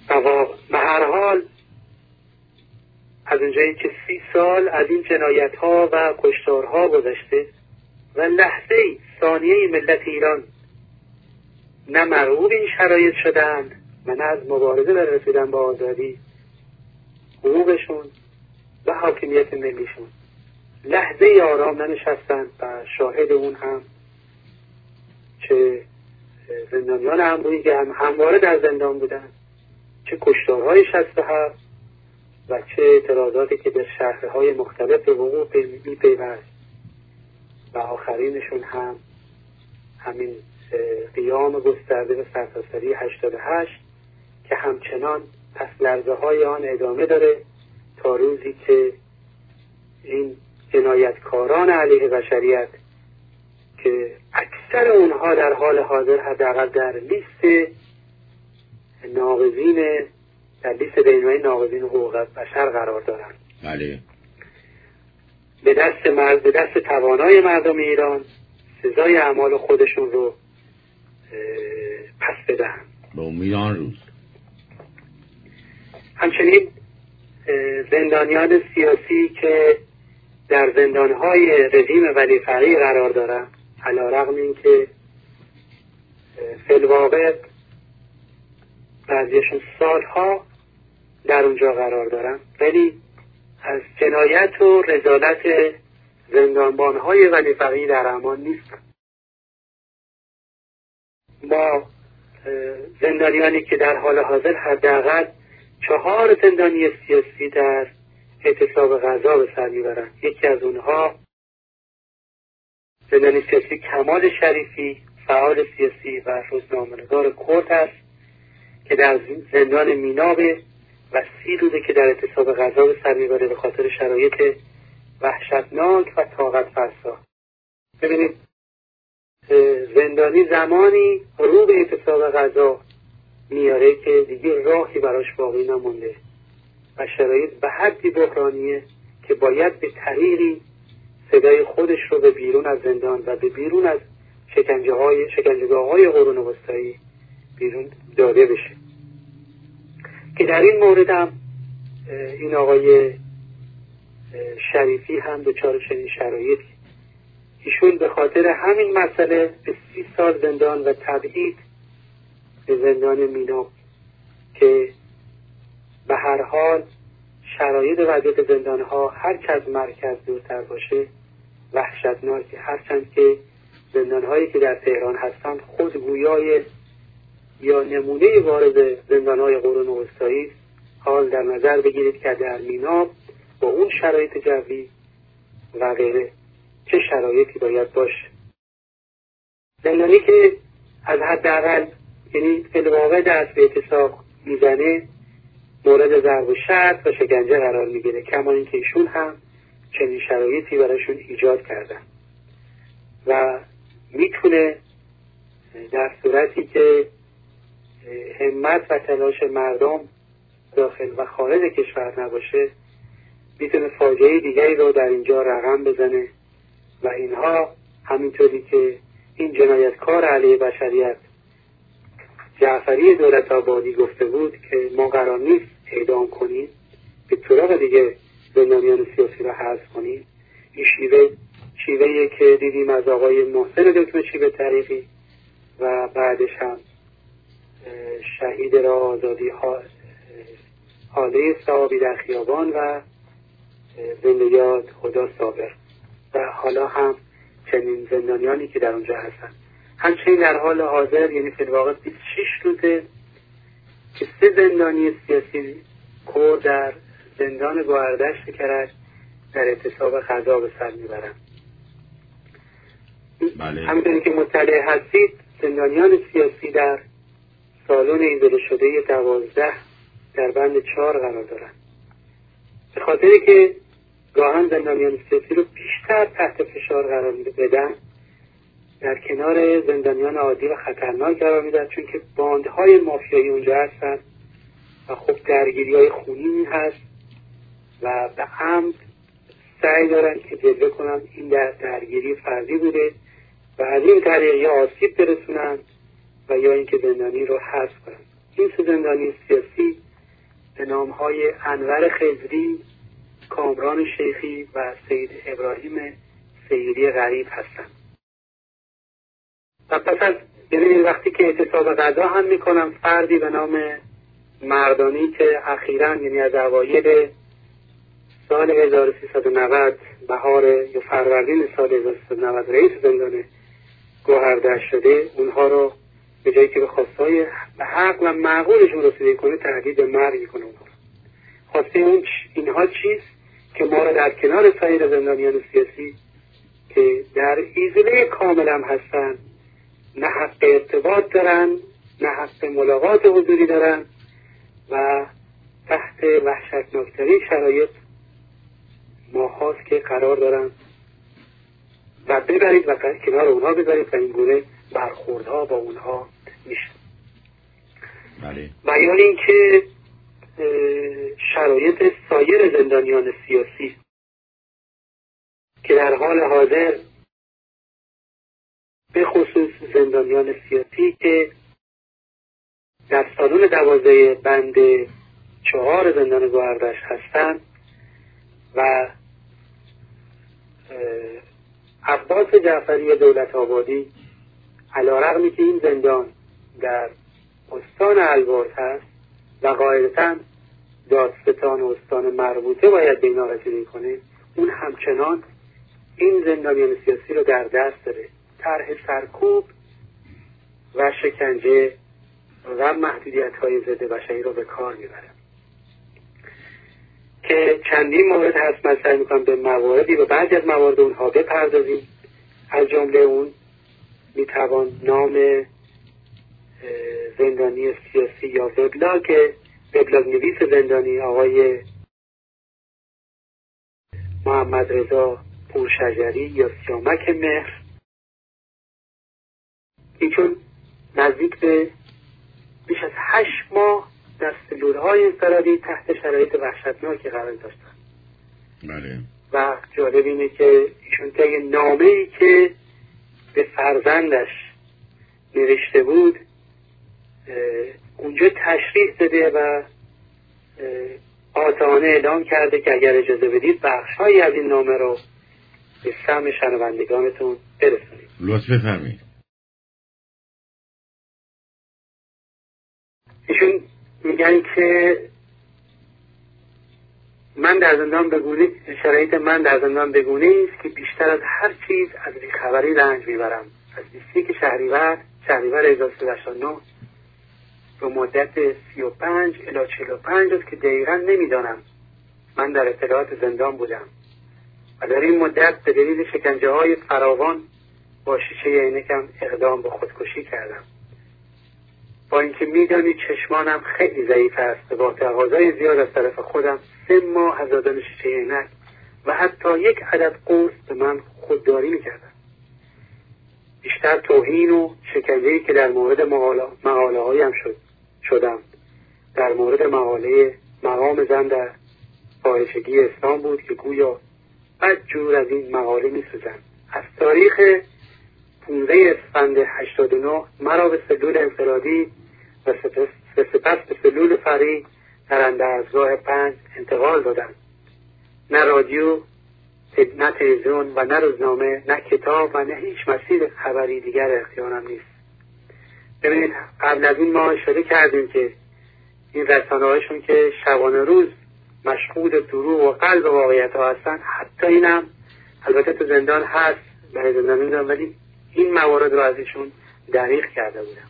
به هر حال از اونجایی که 30 سال از این جنایت‌ها و کشتارها گذشته و لحظه‌ای ثانیه‌ای ملت ایران نه مرغوب این شرایط شدند و نه از مبارزه برای رسیدن به آزادی، حقوقشون و حاکمیت ملیشون لحظه‌ای آرام ننشستند و شاهد اون هم چه زندانیان انبوهی که همواره در زندان بودند، چه کشتارهای 67 و چه اعتراضاتی که در شهرهای مختلف به وقوع می‌پیوست و آخرینشون هم همین قیام گسترده و سرتاسری 88 که همچنان پس لرزه های آن ادامه داره تا روزی که این جنایتکاران علیه بشریت که اکثر اونها در حال حاضر حداقل در لیست ناقضین در لیست بین‌المللی ناقضین حقوق بشر قرار دارند، بله، به دست توانای مردم ایران سزای اعمال خودشون رو پس بدهند. به امید آن روز. همچنین زندانیان سیاسی که در زندانهای رژیم ولی فقیه قرار دارند، علی‌رغم اینکه فی الواقع بعضیشون سالها در اونجا قرار دارند، ولی از جنایت و رذالت زندانبانهای ولی فقیه در امان نیستند. ما زندانیانی که در حال حاضر حداقل 4 زندانی سیاسی در اعتصاب غذا به سر میبرند. یکی از اونها زندانی سیاسی کمال شریفی، فعال سیاسی و روزنامه‌نگار کرد است که در زندان مینابه و 30 روزه که در اعتصاب غذا به سر میبره به خاطر شرایط وحشتناک و طاقت فرسا. ببینید زندانی زمانی رو به اعتصاب غذا میاره که دیگه راهی براش باقی نمونده و شرایط به حدی بحرانیه که باید به طریقی صدای خودش رو به بیرون از زندان و به بیرون از شکنجهگاه‌های قرون وسطایی بیرون داده بشه. که در این مورد هم این آقای شریفی هم دچار چنین شرایطی، ایشون به خاطر همین مسئله به 30 سال زندان و تبعید به زندان میناب که به هر حال شرایط وضعیت زندانها هر که از مرکز دورتر باشه وحشتناکه، هرچند که زندانهایی که در تهران هستند خود گویای یا نمونه وارد زندانهای قرون وسطایی. حال در نظر بگیرید که در میناب با اون شرایط جوی و غیره چه شرایطی باید باشه. زندانی که از حداقل یعنی فی الواقع دست به اعتصاب میزنه مورد ضرب و شتم و شکنجه قرار میگیره، کما اینکه ایشون هم چنین شرایطی براشون ایجاد کردن و میتونه در صورتی که همت و تلاش مردم داخل و خارج کشور نباشه میتونه فاجعه دیگری رو در اینجا رقم بزنه و اینها همینطوری که این جنایتکار علیه بشریت جعفری دولت آبادی گفته بود که ما قرار نیست اعدام کنیم، به طرق دیگه زندانیان سیاسی رو حذف کنیم. این شیوهیه که دیدیم از آقای محسن دکتر شیوه طریقی و بعدش هم شهید را آزادی حاله صحابی در خیابان و زنده یاد خدا صابر و حالا هم چنین زندانیانی که در اونجا هستن. همچنین در حال حاضر یعنی فی الواقع 26 روزه که 3 زندانی سیاسی کرد در زندان گوهردشت کرج در اعتصاب غذا به سر میبرن. بله. همینطوری که مطلع هستید زندانیان سیاسی در سالن ایزوله شده 12 در بند 4 قرار دارن، به خاطری که گاهن زندانیان سیاسی رو بیشتر تحت فشار قرار بدن در کنار زندانیان عادی و خطرناک قرار میدن، چون که باندهای مافیایی اونجا هستن و خب درگیری‌های خونی هست و به عمد سعی دارن که جلوه کنن این درگیری فردی بوده و از این طریق یا آسیب برسونن و یا اینکه زندانی رو حذف کنن. این سه زندانی سیاسی به نامهای انور خضری، کامران شیخی و سید ابراهیم سیدی غریب هستند. و پس از وقتی که اعتصاب غذا هم میکنم، فردی به نام مردانی که اخیراً یعنی از اوایل سال 1390 بهار یا فروردین سال 1390 رئیس زندان گوهردشت شده، اونها رو به جایی که به خواستهای به حق و معقولشون رسیده کنه تهدید به مرگ کنه. اونها خواسته اینها چیست که ما رو در کنار سایر زندانیان سیاسی که در ایزوله کامل هم هستن، نه حق ارتباط دارن، نه حق ملاقات حضوری دارن و تحت وحشتناکترین شرایط ماهاست که قرار دارن و ببرید و کنار اونها بذارید و این گونه برخوردها با اونها میشه. بله. بیان این که شرایط سایر زندانیان سیاسی که در حال حاضر به خصوص زندانیان سیاسی که در سالن 12 بند 4 زندان گوهردشت هستند و عباس جعفری دولت آبادی علیرغمی که این زندان در استان البرز هست و قاعدتاً دادستان استان مربوطه باید به اینا رسیدگی کنه، اون همچنان این زندانیان سیاسی رو در دست داره. طرح سرکوب و شکنجه و محدودیت‌های ضد بشری رو به کار میبره که چندین مورد هست. من سعی میکنم به مواردی و بعضی از موارد اونها بپردازیم. از جمله اون میتوان نام زندانی سیاسی یا وبلاگ نویس زندانی آقای محمد رضا پورشجری یا سیامک مهر، ایشون نزدیک به بیش از 8 ماه در سلول‌های انفرادی تحت شرایط وحشتناکی قرار داشتن. بله. و جالب اینه که ایشون طی نامه‌ای که به فرزندش نوشته بود اونجا تشریح داده و قاطعانه اعلام کرده که اگر اجازه بدید بخش‌هایی از این نامه رو به سمع شنوندگانتون برسونید. لطف بفرمایید. ایشون میگن که من در زندان بگونه، شرایط من در زندان بگونه است که بیشتر از هر چیز از بیخبری رنج میبرم. از 21 شهریور 1389 به مدت 35 الی 45 است که دقیقا نمیدانم من در اطلاعات زندان بودم و در این مدت به دلیل شکنجه های فراوان با شیشه عینکم اقدام به خودکشی کردم. با اینکه میدانید چشمانم خیلی ضعیف است، با تقاضای زیاد از طرف خودم 3 ماه از دادن شیشه عینک و حتی 1 عدد قرص به من خودداری میکردم. بیشتر توهین و شکنجه‌ای که در مورد مقاله هایم شدم در مورد مقاله مقام زن در فاحشگی اسلام بود که گویا بدجور از این مقاله میسوزند. از تاریخ 15 اسفند 89 مرا به سلول انفرادی و سپس به سلول فرعی در اندرزگاه 5 انتقال دادند. نه رادیو، نه تلویزیون و نه روزنامه، نه کتاب و نه هیچ مسیر خبری دیگر اختیارم نیست. ببینید قبل از این ما اشاره کردیم که این رسانه‌هاشون که شبانه روز مشغول دروغ و قلب واقعیت ها هستن، حتی اینم البته تو زندان هست، برای زندان میدونم، ولی این موارد رو از ایشون دریغ کرده بودم.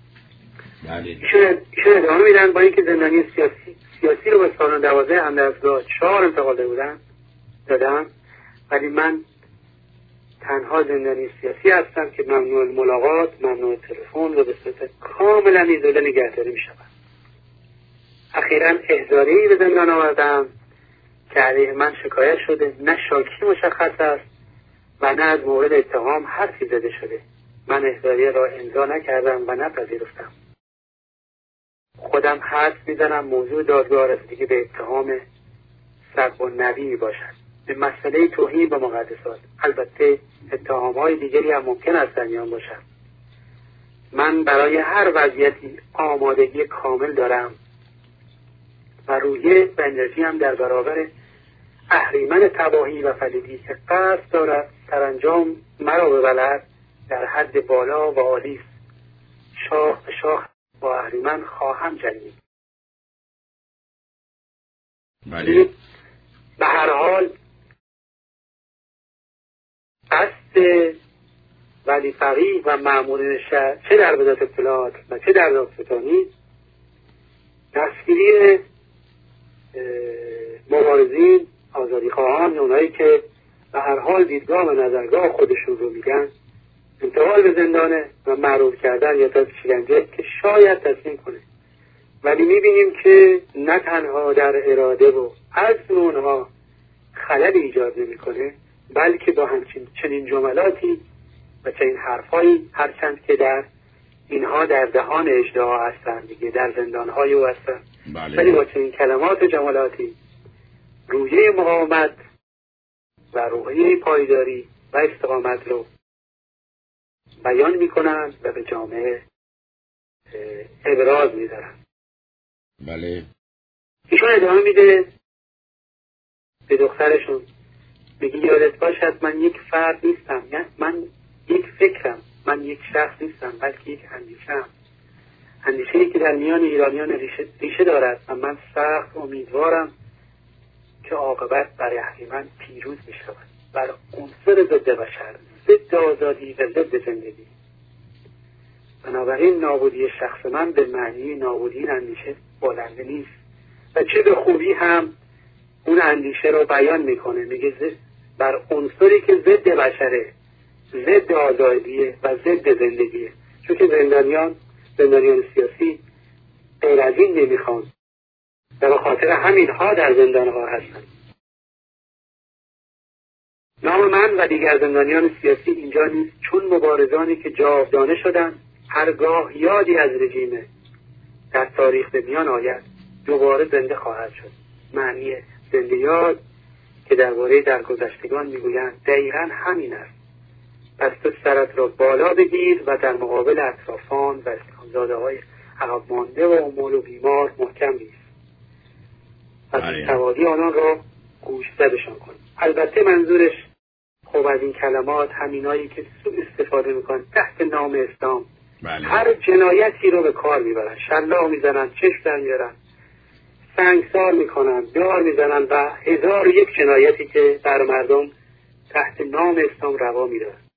ایشون ادامه میدن با اینکه زندانی سیاسی رو به سالن 12 اندرزگاه 4 انتقال دادم، ولی من تنها زندانی سیاسی هستم که ممنوع ملاقات، ممنوع تلفن و به صورت کاملا ایزوله نگهداری می شود. اخیراً احضاری به زندان آوردم که علیه من شکایت شده، نه شاکی مشخص است و نه از مورد اتهام حرفی زده شده. من احضاری را امضا نکردم و نپذیرفتم. خودم حدس میزنم موضوع دادگاه رسیدگی به اتهام سب و نبی باشد، به مسئله توهین به مقدسات. البته اتهام‌های دیگری هم ممکن است در میان باشد. من برای هر وضعیتی آمادگی کامل دارم و روحیه و انرژی هم در برابر اهریمن تباهی و فلیدی که قصد دارد سرانجام مرا ببلد در حد بالا و عالی است. شاخ به شاخ با اهریمن خواهم جنگید. بله. به هر حال قصد ولی فقیه و مأمورین شهر چه در وزارت اطلاعات و چه در دادستانی دستگیری مبارزین، آزادی خواهان، اونایی که به هر حال دیدگاه و نظرگاه خودشون رو میگن، انتقال به زندانه و معروف کردن یا تا شکنجه که شاید تسلیم کنه. ولی میبینیم که نه تنها در اراده و عزم اونها خلل ایجاد نمیکنه، بلکه با چنین جملاتی و چنین حرفایی، هرچند که در اینها در دهان اژدها هستند دیگه، در زندانهای او هستند، ولی با چنین کلمات و جملاتی روحیه مقاومت و روحیه پایداری و استقامت رو بیان میکنند و به جامعه ابراز میدارند. بله. ایشون ادامه میده به دخترشون، میگه یادت باشد من یک فرد نیستم، من یک فکرم، من یک شخص نیستم، بلکه یک اندیشه‌ام. اندیشه‌ای که در میان ایرانیان ریشه دارد و من سخت امیدوارم که عاقبت بر اهریمن پیروز می‌شود، بر عنصر ضد بشر، ضد آزادی و ضد زندگی. بنابراین نابودی شخص من به معنی نابودی این اندیشه بلنده نیست و چه به خوبی هم اون اندیشه رو بیان میکنه، میگه بر عنصری که ضد بشره، ضد آزادیه و ضد زندگیه. چون که زندانیان سیاسی غیر از این نمیخوان و به خاطر همینها در زندانها هستن. نام من و دیگر زندانیان سیاسی اینجا نیست، چون مبارزانی که جاودانه شدن هرگاه یادی از رژیم در تاریخ به میان آید دوباره زنده خواهد شد. معنی زنده یاد که درباره درگذشتگان میگویند دقیقاً همین است. پس تو سرت را بالا بگیر و در مقابل اطرافان و اسلامزاده های عقب مانده و امول و بیمار محکم بیست و بی‌سوادی آنان را گوشزدشان کن. البته منظورش خب از این کلمات همینایی که سوء استفاده میکنن تحت نام اسلام هر جنایتی رو به کار میبرن، شلاق میزنن، چشم در میارن، سنگسار میکنن، دار میزنن و 1001 جنایتی که بر مردم تحت نام اسلام روا میدارن.